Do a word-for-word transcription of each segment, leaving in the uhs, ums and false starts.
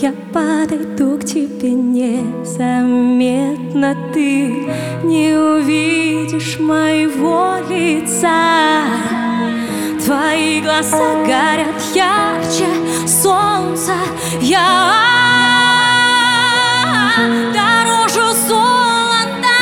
Я подойду к тебе незаметно, ты не увидишь моего лица. Твои глаза горят ярче солнца. Я дороже золота.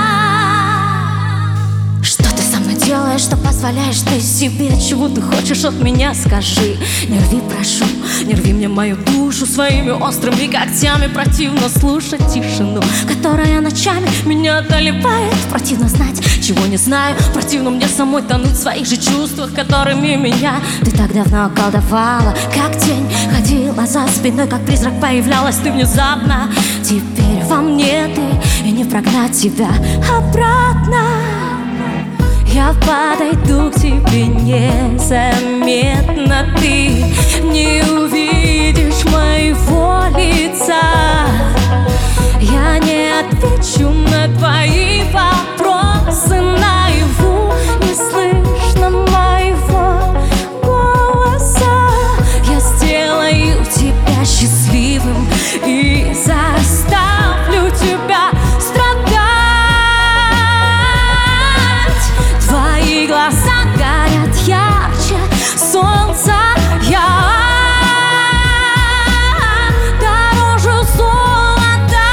Что ты со мной делаешь, что позволяешь ты себе? Чего ты хочешь от меня, скажи. Не рви, прошу, не рви мне мою душу своими острыми когтями. Противно слушать тишину, которая ночами меня одолевает. Противно знать, чего не знаю. Противно мне самой тонуть в своих же чувствах, которыми меня ты так давно околдовала. Как тень ходила за спиной, как призрак появлялась ты внезапно. Теперь во мне ты, и не прогнать тебя обратно. Я подойду к тебе незаметно, ты не увидишь моего лица. Я не отвечу на твои вопросы наяву, не слышно моего голоса. Я сделаю тебя счастливым и заставлю тебя страдать. Твои глаза горят ярче солнца. Я дороже золота.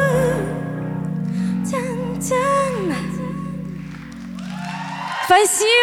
Спасибо.